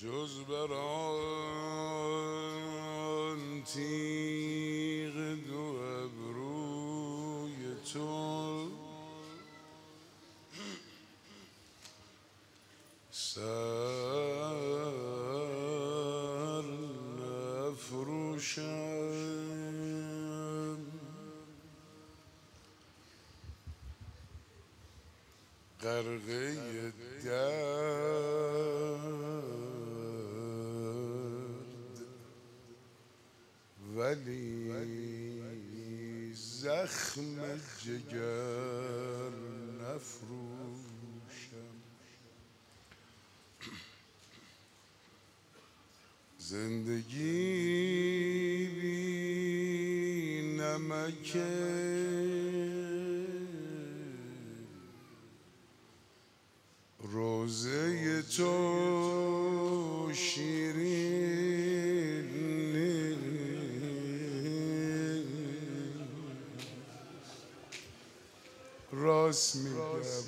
جز بران تیغ دو ابروی تو سر نفروشم غرقه درد ولی زخم جگر نفروشم. زندگی بی نمکه روزه تو شیرین راست میگم.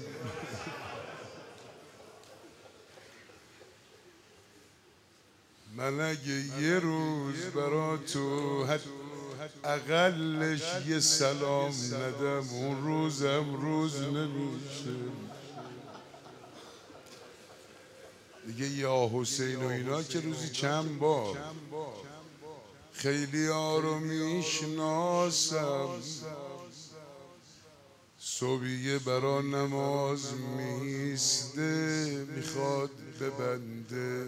من اگه یه روز برا تو اقلش یه سلام ندم اون روزم روز نمیشه دیگه. یا حسین و اینا که روزی چند بار خیلی ها رو میشناسم صبحیه برا نماز میسته میخواد ببنده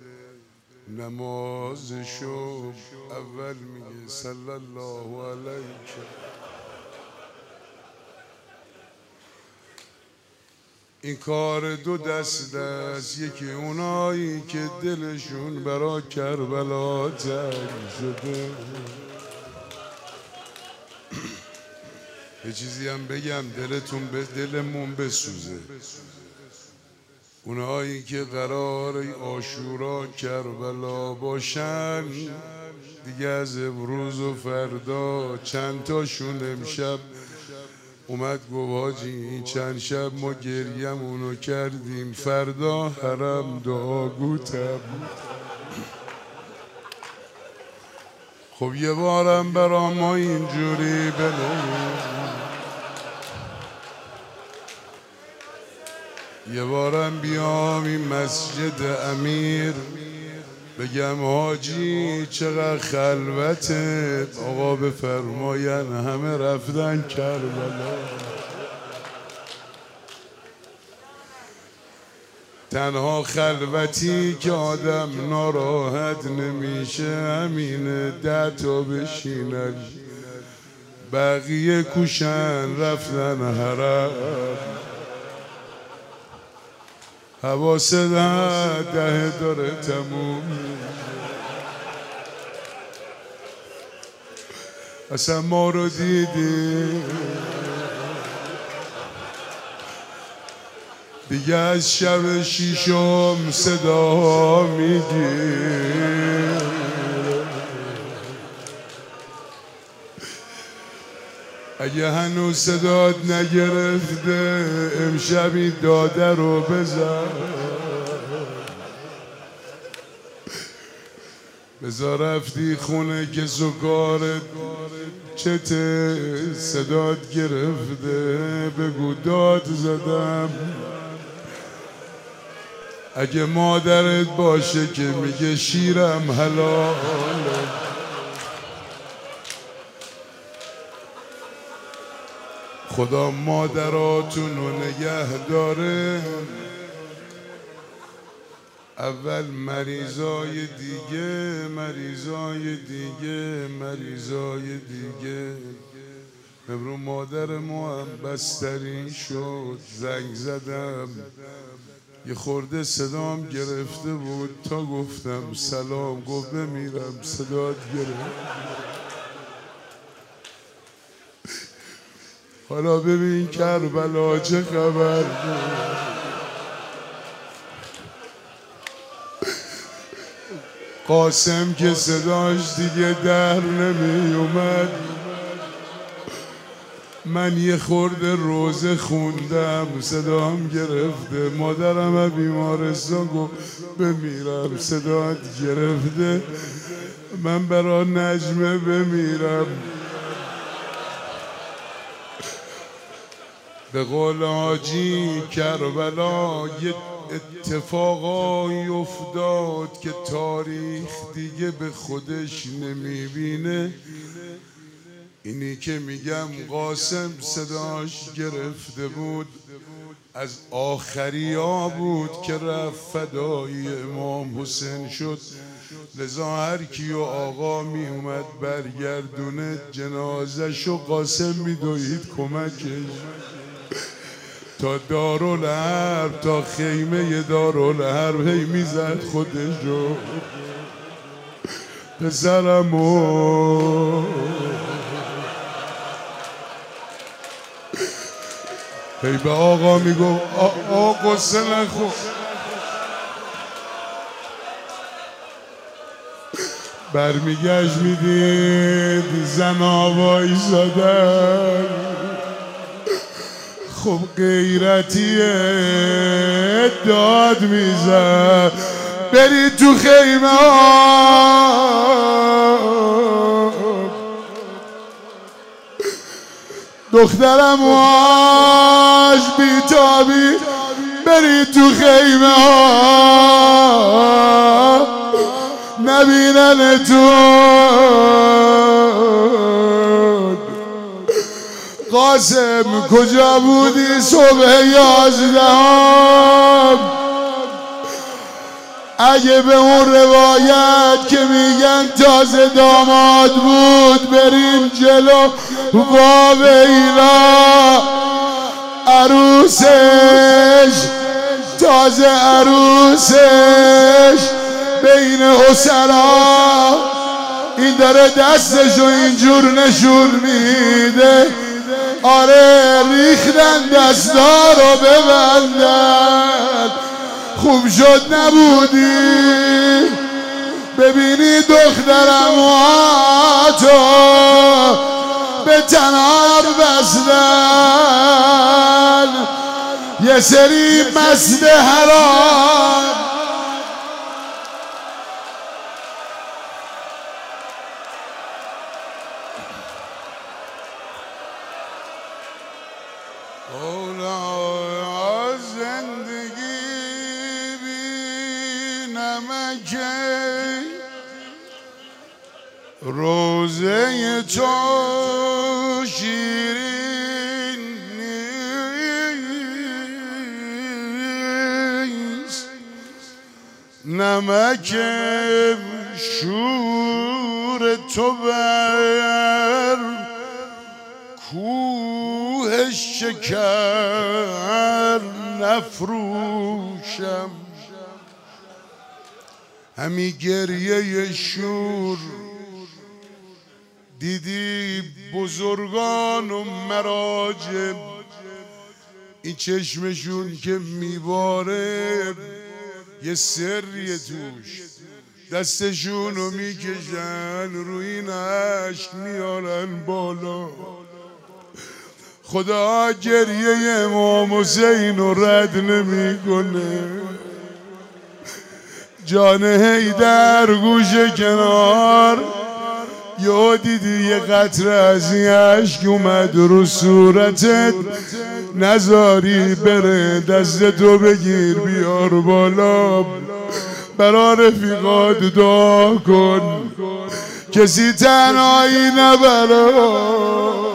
نمازشو اول میگه صلی الله علیه. این کار دو دست است، یکی اونایی که دلشون برا کربلا تنگ شده. یه چیزی هم بگم دلتون به دلمون بسوزه، اونایی که قرار عاشورا کربلا باشن دیگه از امروز و فردا چند تاشون امشب اومد گفت حاجی این چند شب ما گریمونو کردیم فردا حرم دعاگوتم. خب یه بارم برا ما اینجوری بنویس، یه بارم بیام این مسجد امیر بگم حاجی چقدر خلوته، آقا بفرماین همه رفتن کربلا. تنها خلوتی که آدم ناراحت نمیشه همینه، 10 تا بشینن بقیه کوشن رفتن حرم. حواست 10 داره تموم اصلا ما رو دیدی دیگه از شب شیشم صدا میگیر. اگه هنوز صدات نگرفته امشبی داده رو بزن، بزار رفتی خونه که سکارت چته صدات گرفته بگو داد زدم. اگه مادرت باشه که میگه شیرم حلاله، خدا مادراتون رو نگه داره. اول مریضای دیگه مریضای دیگه مریضای دیگه. امرو مادر ما هم بستری شد، زنگ زدم یه خورده صدام گرفته بود تا گفتم سلام گفت بمیرم صدات گرفت. حالا ببین کربلا چه خبر. قاسم که صداش دیگه در نمی اومد من یه خورده روزه خوندم صدام گرفته، مادرم بیمارستان گفت بمیرم صدات گرفته، من برا نجمه بمیرم. به قول حاجی کربلا یه اتفاقایی افتاد که تاریخ دیگه به خودش نمیبینه. اینی که میگم قاسم صداش گرفته بود، از آخریا بود که رفت فدای امام حسین شد. لذا هر کیو آقا می اومد برگردونه جنازه‌شو قاسم میدوید کمکش تا دارالحرب، تا خیمه دارالحرب هی میزد خودشو. پسرمو هی به آقا میگو آقا قصه نخور. برمیگشت میدید زنا وایسادن. خب غیرتیه داد میزد برید تو خیمه دخترم واش بیتابی برید تو خیمه نبیننتون. قاسم کجا بودی صبح 11؟ اگه به اون روایت که میگن تازه داماد بود بریم جلو، واویلا عروسش تازه عروسش بین اسرا این داره دستشو اینجور نشون میده. آره ریختن دستا رو ببندن. خوب شد نبودی ببینی دخترم تو به تنار بستن یه سری مست حرام. زندگی بی نمکه روزه تو شیرین نیست، نمک شور تو بر کوه شکر نفروشم. همی گریه شور دیدی بزرگان و مراجع، این چشمشون که میباره یه سریه توش، دستشونو میکشن روی این عشق میارن بالا. خدا گریه امام حسین رو رد نمیکنه. جان حیدر گوشه کنار یا دیدی یه قطره از این عشق اومد رو صورتت، نزاری بره دستتو بگیر بیار بالا. برا رفیقات دعا کن کسی تنهایی نبرم.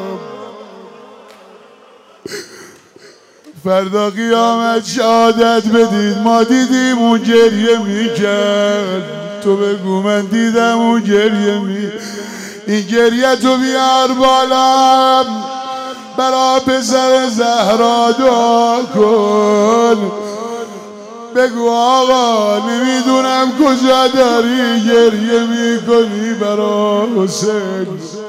فردا قیامت شهادت بدید ما دیدیم اون گریه میکرد. تو بگو من دیدم اون گریه این گریه تو بیار بالا. برا پسر زهرا دعا کن بگو آقا نمیدونم کجا داری گریه میکنی برا حسین،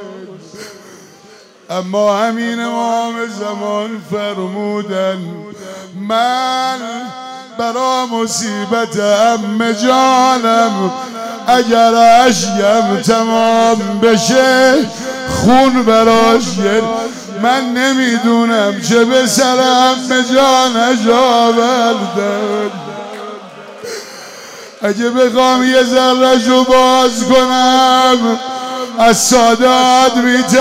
اما همین امام زمان فرمودن من برا مصیبت عمه جانم اگر اشیم تمام بشه خون براش من نمیدونم چه به سرم به جانش آوردن. اگه بخوام یه ذره‌شو باز کنم از سادات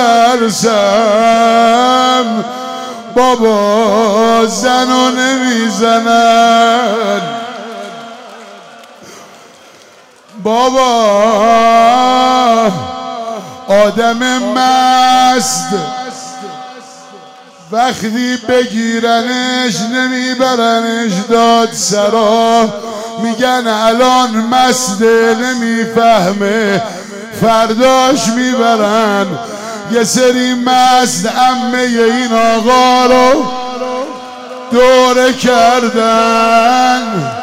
میترسم. بابا زنو نمیزنن، بابا آدم مست وقتی بگیرنش نمیبرنش دادسرا، میگن الان مسته نمیفهمه فرداش میبرن. یه سری مست عمه این آقا رو دوره کردن.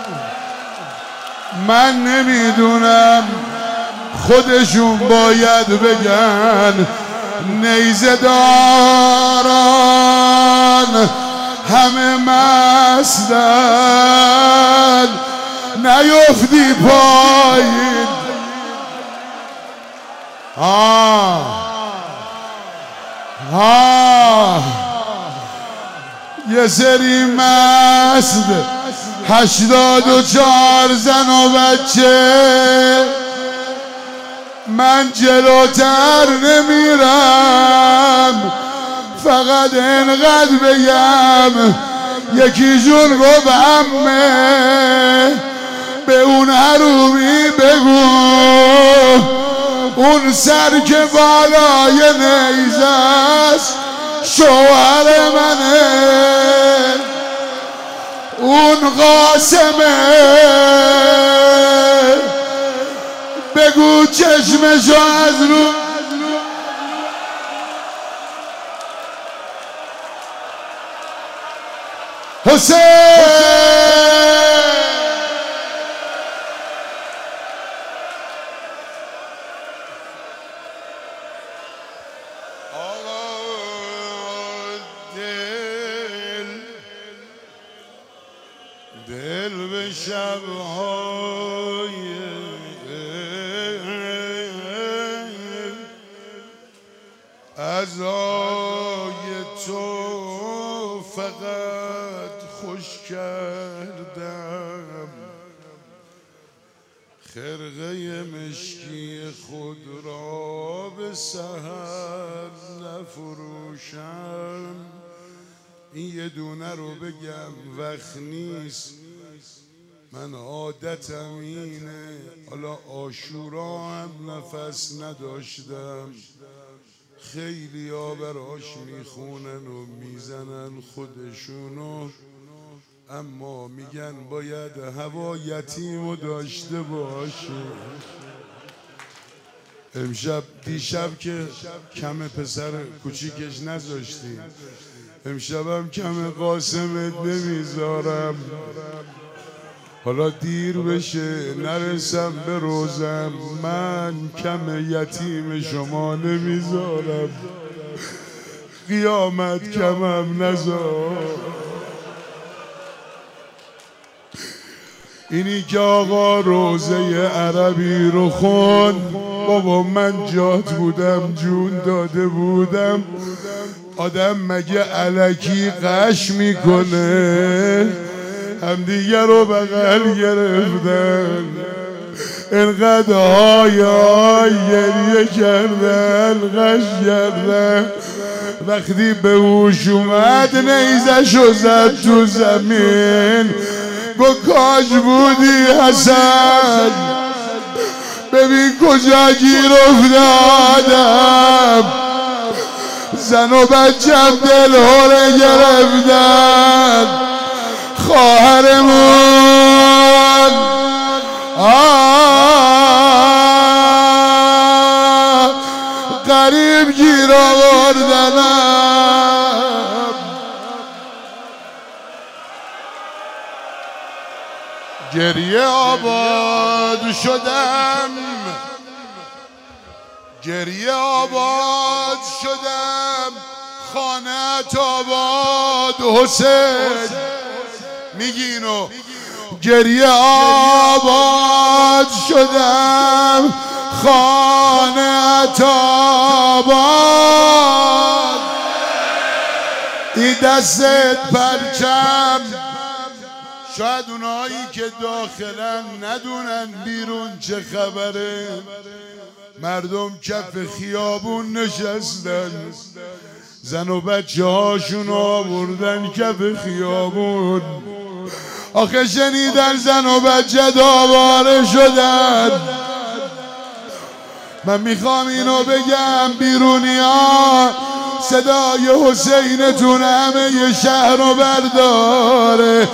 من نمیدونم خودشون باید بگن نیزه داران همه مستن، نیفتی پایین. یه سری مست 84 زن و بچه، من جلوتر نمیرم فقط انقدر بگم یکیشون گفت عمه به اون حرومی بگو اون سر که بالای نیزه است شوهر منه، اون قاسمه بگو چشمشو از رو حسین. دل به شبهای عزای تو فقط خوش کردم، خرقه مشکی خود را به سحر نفروشم. این یه دونه رو بگم وقت نیست، من عادتم اینه. حالا عاشورا هم نفس نداشتم، خیلی ها براش میخونن و میزنن خودشونو، اما میگن باید هوا یتیمو داشته باشه. امشب دیشب که کم پسر کوچیکش نذاشتی، امشبم کم قاسمت نمیذارم. حالا دیر بشه نرسم به روزم، من کم یتیم شما نمیذارم، قیامت کمم نذار. اینی که آقا روزه عربی رو خون، بابا من جات بودم جون داده بودم. آدم مگه الکی قش میکنه؟ همدیگه رو بغل گرفتن، انقدر های گریه کردن، قش کردن. وقتی به هوش اومد نیزشو زد تو زمین، گو کاش بودی حسن، ببین کجا گیر افتادم. زن و بچم دل هوله گرفتن، خواهرمون غریب گیر آوردنم. گریه آباد شدم، گریه آباد شدم، خانه‌ات آباد حسین. میگینو گریه آباد شدم، خانه‌ات آباد. دستت پرچم. شاید اونایی که داخلن ندونن بیرون چه خبره. مردم کف خیابون نشستن، زن و بچه هاشون آوردن کف خیابون. آخه شنیدن زن و بچه داواره شدن. من میخوام اینو بگم بیرونی ها، صدای حسینتون همه ی شهر رو برداره.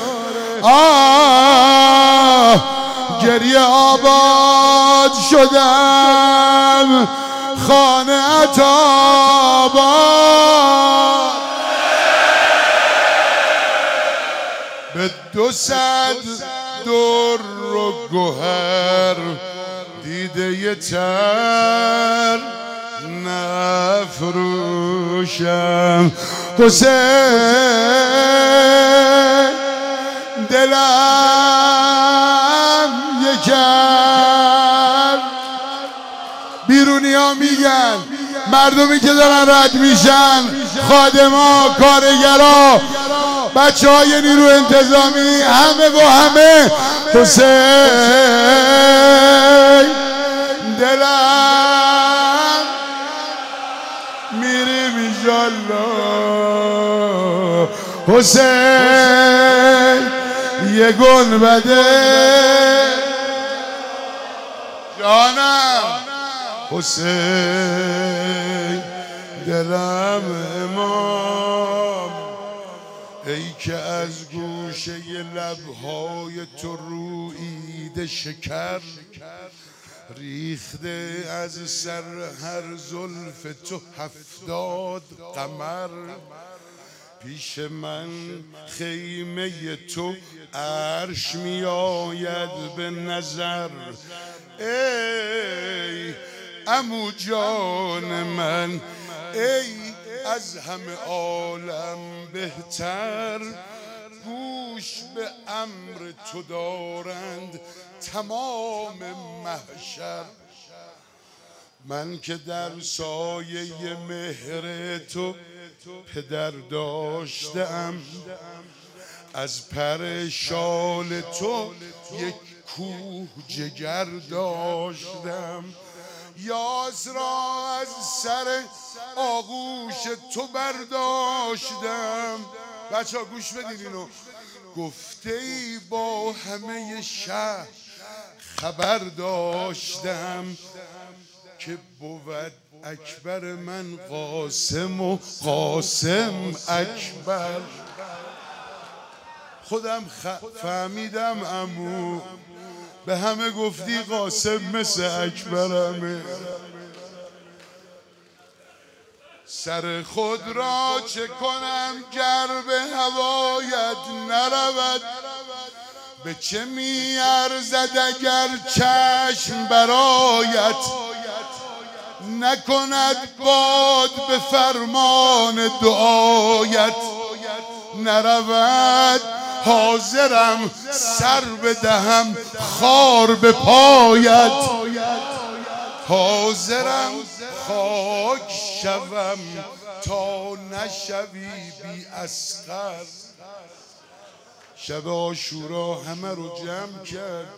گریه آباد شدم، خانه آباد. به 200 در و گوهر دیده ی تر نفروشم. حسین دلم یکم. بیرونی ها میگن، مردمی که دارن رد میشن، خادما، کارگرا، بچه های نیرو انتظامی، همه و همه، حسین دلم میریم انشالله. حسین یه گنبده جانم، حسین دلم امام. ای که از گوشه لبهای تو رویید شکر، ریخته از سر هر زلف تو 70 قمر. پیش من خیمه تو عرش می آید به نظر. ای عمو جان من، ای از همه عالم بهتر. گوش به امر تو دارند تمام محشر. من که در سایه مهر تو پدر داشتم، از پر شال تو یک کوه جگر داشتم. یاس را از سر آغوش تو برداشتم. بچه ها گوش بدین اینو. گفته ای با همه شهر خبر داشتم، که بود اکبر من قاسم و قاسم اکبر. خودم فهمیدم عمو، به همه گفتی قاسم مثل اکبرمه. سر خود را چه کنم گر به هوایت نرود. به چه می ارزد اگر چشم برایت نکند باد به فرمان دعایت نرود. حاضرم سر بدهم خار به پایت، حاضرم خاک شوم تا نشوی بی اصغر. شب عاشورا همه رو جمع کرد،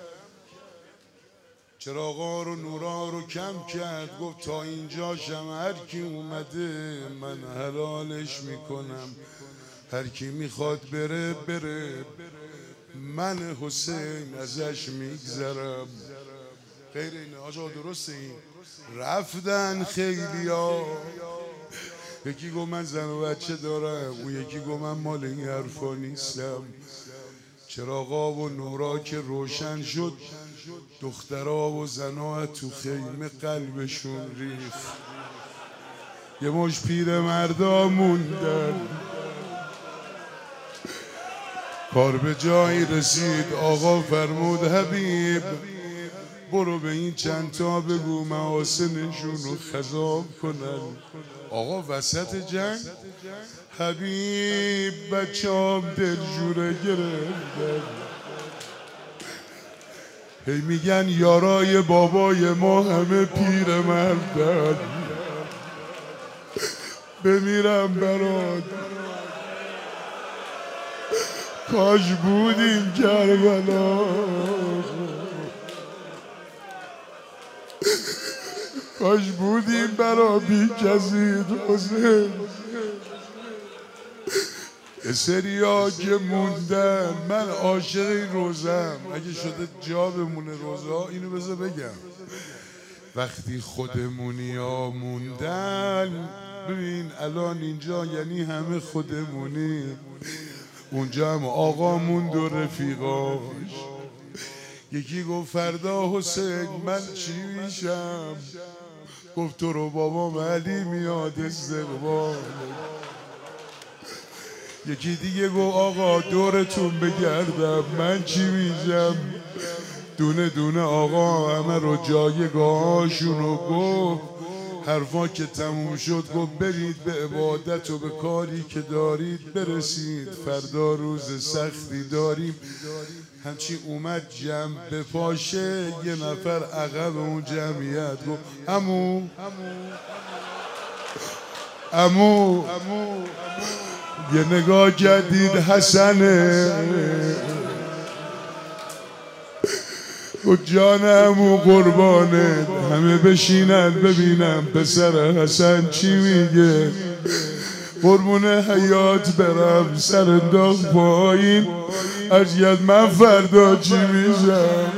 چراغا رو نورا رو کم کرد. گفت تا اینجا شم هر کی اومده من حلالش میکنم، هر کی میخواد بره بره، من حسین ازش میگذرم. غیر اینه آجا درسته این؟ رفتن خیلی ها. یکی گفت من زن و بچه دارم، اون یکی گفت من مال این حرفا نیستم. چراغا و نورا که روشن شد، دخترها و زنها تو خیمه قلبشون ریخت. یه مش پیر مردا موندن. کار به جایی رسید، آقا فرمود حبیب برو به این چند تا بگو محاسنشون رو خضاب کنن. آقا وسط جنگ حبیب بچه‌ام دلجوره گرفتن. هی میگن یارای بابای ما همه پیر مردن، بمیرم برات کاش بودیم کربلا، کاش بودیم برا بی کسی روزه. یه سریا که موندن، من عاشق این روزم، اگه شده جا بمونه روزا اینو بذار بگم. وقتی خودمونی ها موندن، ببین الان اینجا یعنی همه خودمونی، اونجا هم آقا موند و رفیقاش. یکی گفت فردا حسین من چی میشم؟ گفت تو رو بابام علی میاد استقبال. یکی دیگه گفت آقا دورتون بگردم من چی میشم؟ دونه دونه آقا همه رو جایگاهاشونو گفت. حرفا که تموم شد گفت برید به عبادت و به کاری که دارید برسید، فردا روز سختی داریم. همچین اومد جمع به پاشه، یه نفر عقب اون جمعیت گفت عمو عمو. یه نگاه کردید حسنه، گفت جان عمو قربانه، همه بشینن ببینم پسر حسن چی میگه. قربون حیات برم سر انداخت پایین، عجیت من فردا چی میشم؟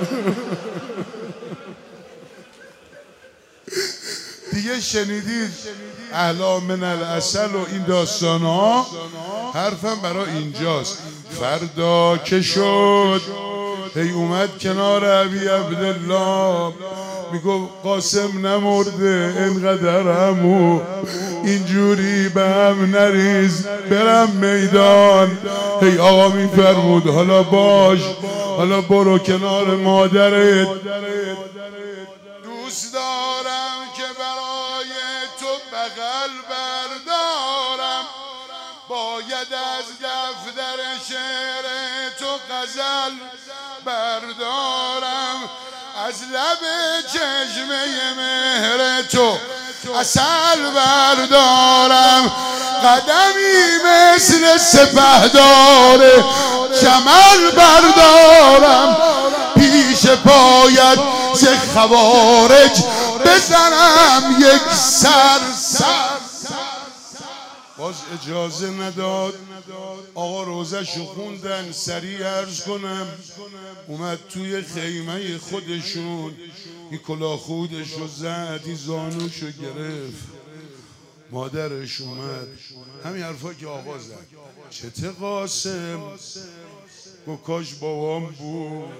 دیگه شنیدید اهلا من العسل و این داستان ها. حرفم برای اینجاست. فردا که شد هی اومد کنار ابی عبدالله، میگفت قاسم نمرده انقدر عمو، اینجوری به هم نریز برم میدان. هی آقا میفرمود حالا باش، حالا برو کنار مادرت. دوست دارم که برای تو بغل بردارم، باید از دفتر شعر تو غزل بردارم، از لب چشمه مهر تو عسل بردارم، قدمی مثل سپهدار جمل بردارم، پیش پایت ز خوارج بزنم یک سر. باز اجازه نداد. آقا روزشو خوندن. سریع عرض کنم اومد توی خیمه خودشون، این کلاه خودشو زد، این زانوشو گرفت. مادرش اومد همین حرفا که آقا زد. چته قاسم؟ گفت کاش بابام بود.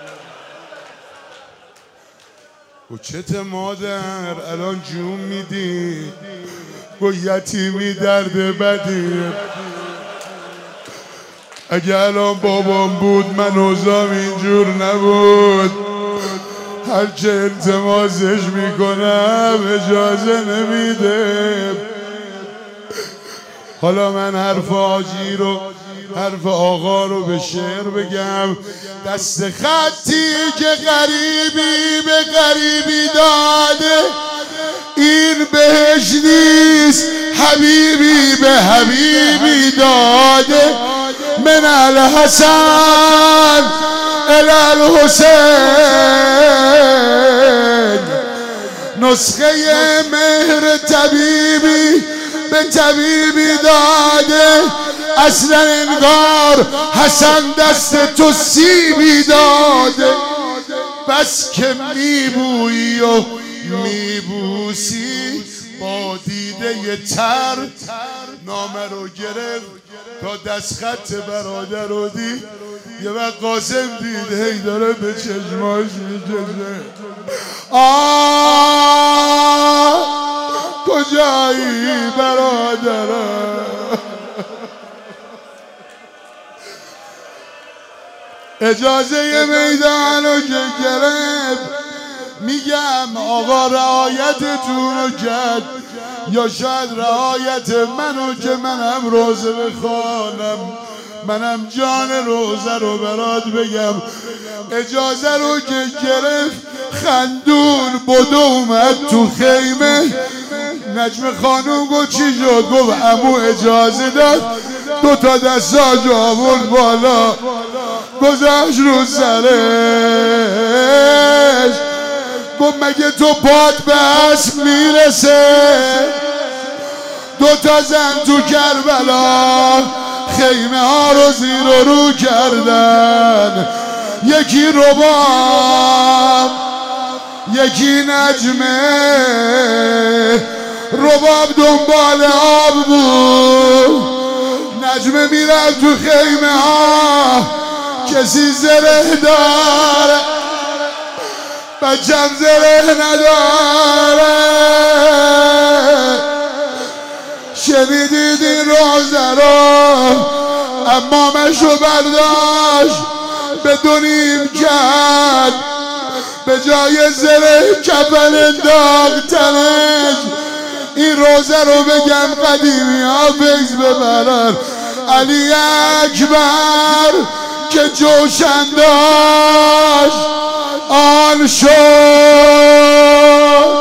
گفت چته مادر؟ الان جون میدی؟ گفت یتیمی درد بدی، اگه الان بابام بود من اوضاعم اینجور نبود. هرچه التماسش میکنم اجازه نمیده. حالا من حرف آجی رو، حرف آقا رو به شعر بگم. دست خطی که غریبی به غریبی داده، این بهش نیست حبیبی به حبیبی داده. من الحسن الی الحسین، نسخه مهر طبیبی به طبیبی داده. اصلا انگار حسن دست تو سیبی داده. بس که میبویی و میبوسی، با دیده یه تر نامه رو گرفت تا دست خط برادر رو دید. یه وقت قاسم دید هی داره به چشماش میکشه. کجایی برادرم؟ اجازه میدان رو که گرفت، میگم آقا رعایتتون رو کرد، یا شاید رعایت منو که منم روزه بخوانم، منم جان روزه رو برات بگم. اجازه رو که گرفت خندون بدو اومد تو خیمه. نجم خانوم گفت چی شد؟ گفت عمو اجازه داد دو تا دستاش آورد بالا گذاشت رو سرش گفت مگه تو پات به اسب میرسه؟ دو تا زن تو کربلا خیمه ها رو زیر و رو کردن، یکی رباب یکی نجمه. رباب دنبال آب بود، نجمه میرفت تو خیمه ها کسی زره داره، بچم زره نداره. شنیدید این روزه رو؟ امامشو برداشت به دو نیم کرد، به جای زره کفن انداخت تنش. این روزه رو بگم قدیمی ها فیض ببرن. علی اکبر که جوشن داشت آن شد،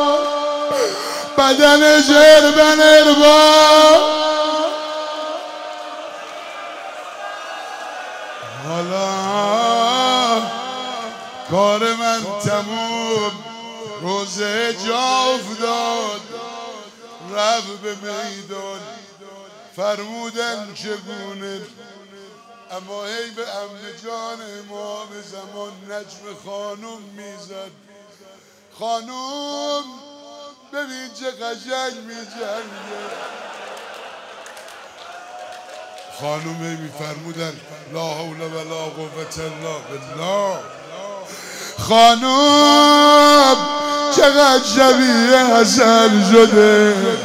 بدنش اربن اربا. حالا کار من تموم، روزه جا افتاد، رفت به میدان. فرمودن چگونه، اما هی به امن جان امام زمان نجم خانم میزد. خانم ببین چه قشنگ میجنگه. خانم میفرمودن لا حول ولا قوة الا بالله. خانم چقدر شبیه حسن شده.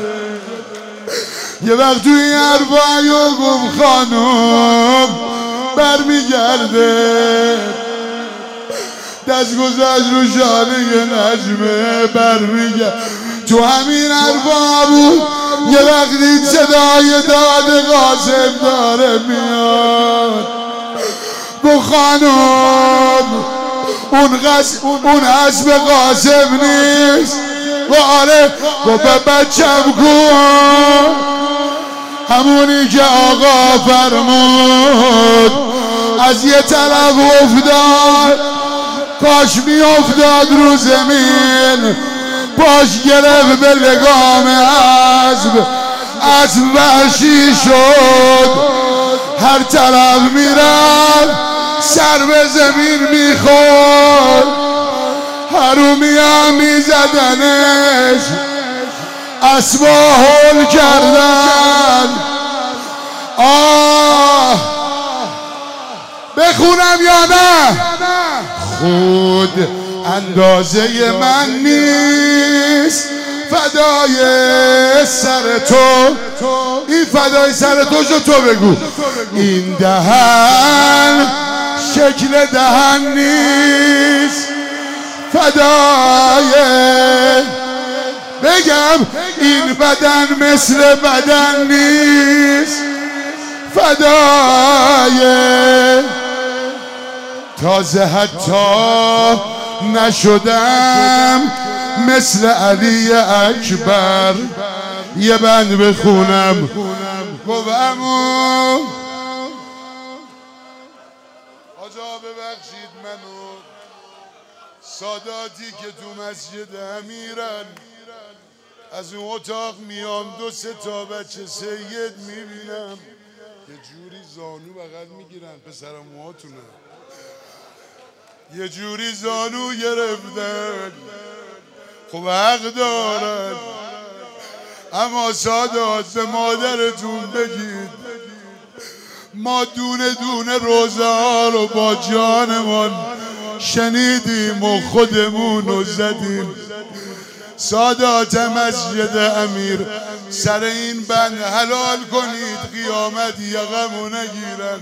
یه وقت توی این حرفایو گفت خانم برمیگرده، دست گذاشت رو شانه نجمه برمیگرد. تو همین حرفا بود یه وقتی صدای داد قاسم داره میاد. گفت خانم اون اسب قاسم نیست. و آره گفت به بچم کن، همونی که آقا فرمود. از یه طرف افتاد، کاش می افتاد رو زمین، پاش گرفت به لگام اسب وحشی شد. هر طرف میرفت سر به زمین میخورد، حرومی ها میزدنش، اسبا هول کردن. بخونم یا نه؟ خود اندازه من نیست فدای سر تو. این فدای سر تو شو تو بگو. این دهن شکل دهن نیست فدای. بگم این بدن مثل بدن نیست فدای. تازه حتی نشدم مثل علی اکبر. یه بند بخونم. گفتم آجا ببخشید منو، ساداتی که تو مسجد امیرن، از اون اتاق میام دو سه تا بچه سید میبینم یه جوری زانو بغل میگیرن، پسر موهاتونه یه جوری زانو گرفتن. خب حق دارن، اما سادات به مادرتون بگید ما دونه دونه روزه ها رو با جانمان شنیدیم و خودمون رو زدیم. سادات مسجد امیر سر این بند حلال کنید، قیامت یقمو نگیرن.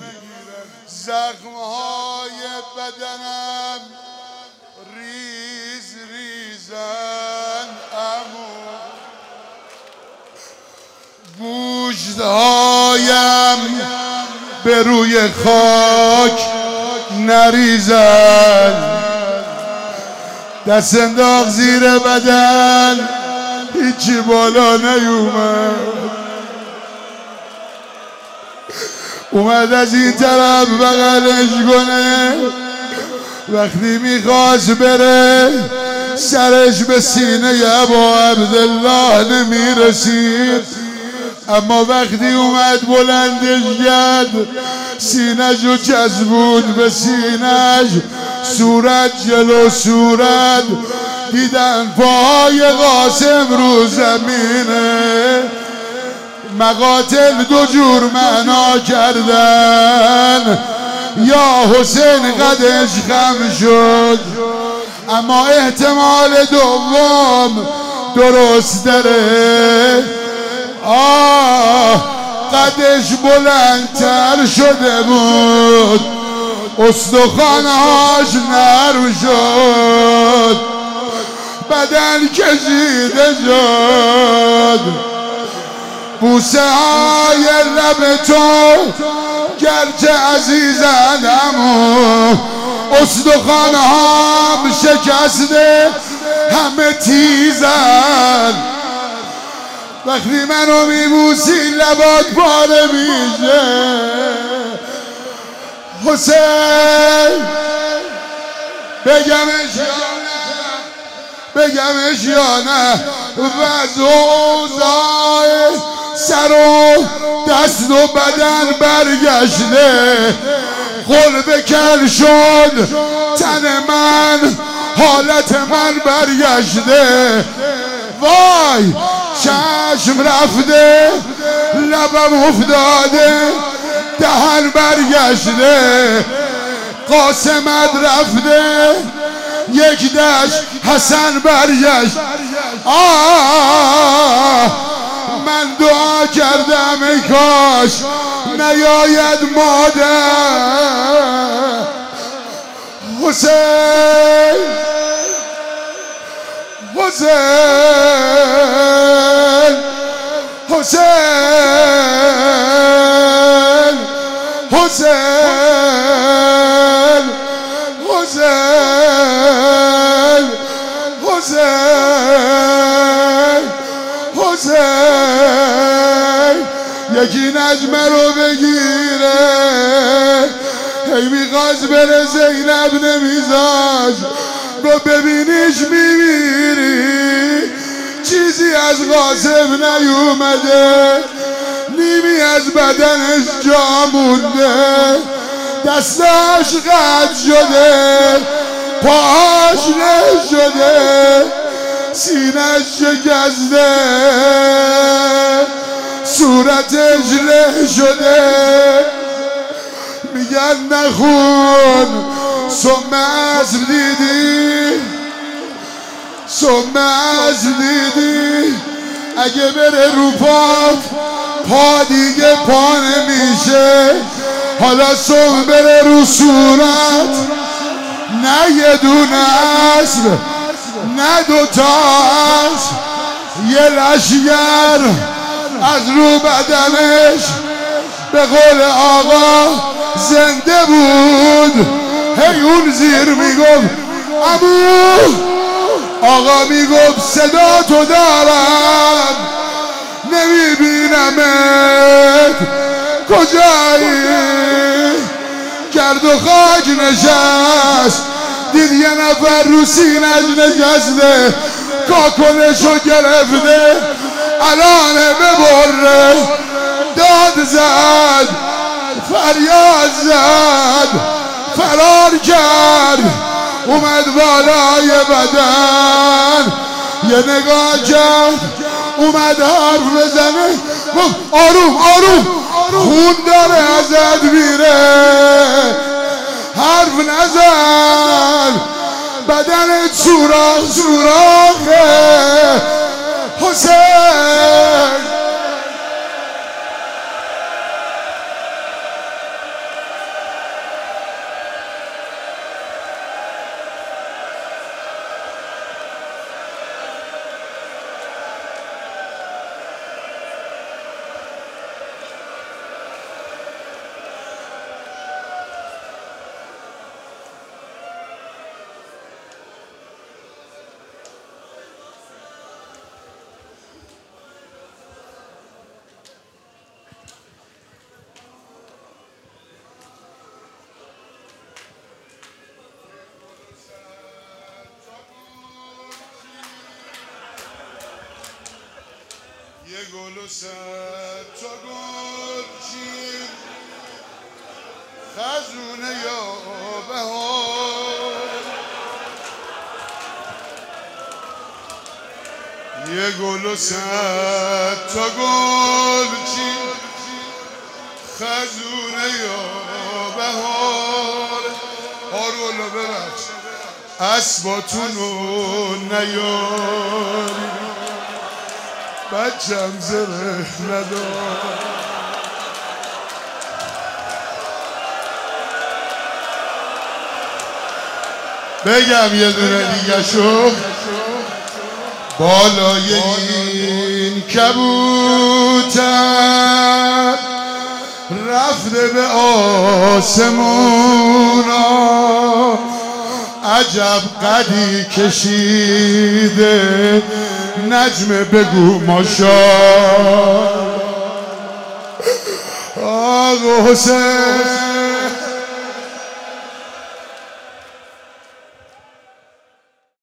زخمهای بدنم ریز ریزن، امو گوشتهایم به روی خاک نریزن. دست انداخت زیر بدن، هیچی بالا نیومد. اومد از این طرف بغلش کنه، وقتی میخواست بره سرش به سینه ابا عبدالله نمیرسید، اما وقتی اومد بلندش کرد سینه‌شو چسبوند به سینه‌ش، صورت جلو صورت دیدن پاهای قاسم رو زمینه. مقاتل دو جور معنا کردن، یا حسین قدش خم شد، اما احتمال دوم درست داره. قدش بلندتر شده بود، استخوانهاش نرم شد، بدن کشیده شد. بوسه های لب تو گرچه عزیزن اما استخوانهام شکسته همه تیزن. وقتی منو میبوسی لبات پاره میشه. حسین بگمش یا نه و اوضاع سر و دست و بدن برگشته، قلب کل شد تن من، حالت من برگشته. وای چشم رفته، لبم افتاده، دهن برگشته. قاسمت رفته، یک دشت حسن برگشت. من دعا کردم ای کاش نیاید مادر. حسین حسین حسین حسین حسین حسین حسین یکی نجمه رو بگیره، هی میخواست بره زینب نمیذاش، رو ببینیش میمیری. چیزی از قاسم نیومده، نیمی از بدنش جا مونده، دستش قطع شده، پاهاش له شده، سینه‌اش شکسته، صورتش له شده. میگن نخون سم عصر دیدی، سم عصر دیدی، اگه بره رو پا دیگه پا نمیشه. حالا سم بره رو صورت، نه یه دونه اسب نه دوتا اسب، یه لشگر از رو بدنش به قول آقا زنده بود. هی اون زیر میگفت عمو، آقا میگفت صدا تو دارم نمیبینمت کجایی. کرد و خاک نشست، دید یه نفر رو سینه‌اش نشسته، کاکنشو گرفته، الانه ببره. داد زد، فریاد زد، فرار کرد، اومد بالای بدن، یه نگاه کرد، اومد حرف بزنه، گفت آروم آروم، خون داره ازت میره، حرف نزن، بدنت سوراخ سوراخه. حسین گل و صد تا گلچین خزونه یا بهار یه گل و صد تا گلچین خزونه یا بهار آرولا ببخش اسباتونو نیاری بچم زره ندار بگم یه دونه دیگه شو بالای این کبوتر رفته به آسمونا عجب قدی کشیده نجمه بگو ماشا آقا حسین